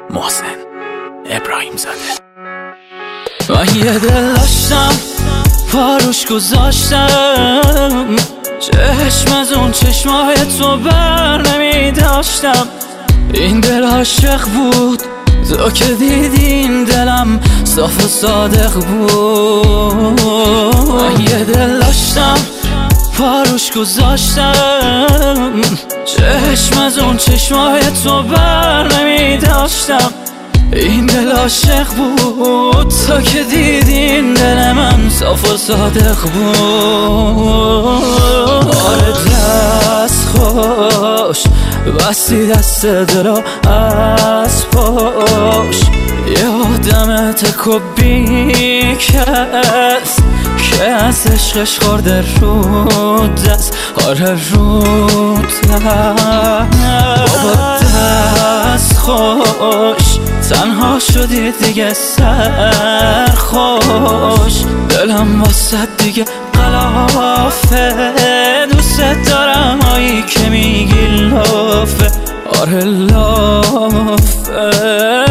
محسن ابراهیم زاده. من یه دل داشتم پاروش گذاشتم، چشم از اون چشمای تو بر نمی داشتم. این دل عاشق بود، تو که دیدین دلم صاف و صادق بود. من یه دل داشتم پاروش گذاشتم، چشم از اون چشمای تو بر نمی داشتم. این دل عاشق بود، تو که دیدین دل من صاف و صادق بود. آره دست خوش بستی دست دلو از پاش، یادم تکو بی کس که از عشقش خورده رو دست. آره رو دست بابا دست خوش، تنها شدی دیگه سرخوش. دلم واسه دیگه قلافه، دوست دارم هایی که میگی لافه. آره لافه.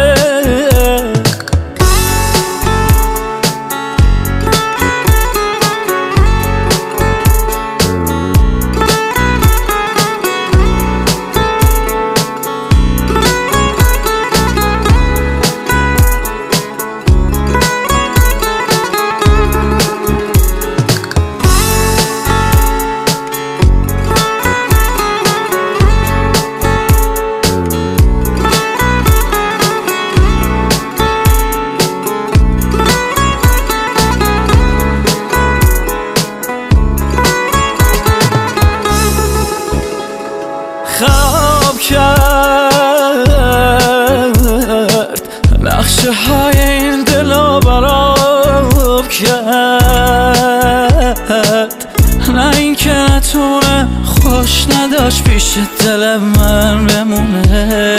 خواب کرد نقشه های این دلو براب کرد، نه این که نتونه خوش نداشت پیش دل من بمونه.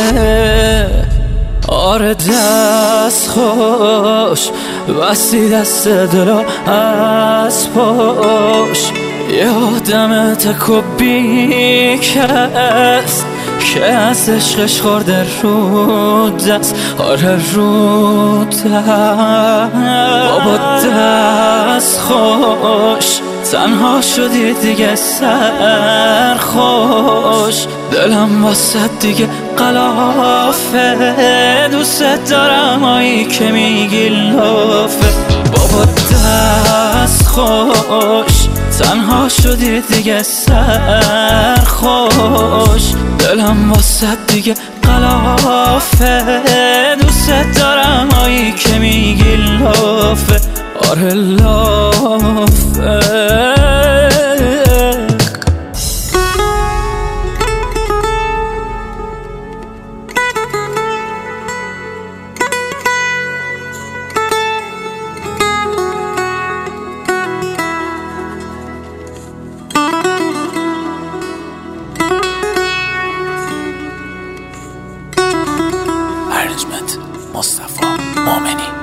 آره دست خوش بستی دست دلو از پاش، یادم تکو بی کس که از عشقش خورده رو دست. آره رو دست بابا دست خوش، تنها شدی دیگه سرخوش. دلم واسه دیگه قلافه، دوست دارم هایی که میگی لافه. بابا دست خوش، تنها شدی دیگه سرخوش. دلم واسه دیگه قلافه، دوست دارم هایی که میگی لافه. آره لافه. مصطفی مومنی.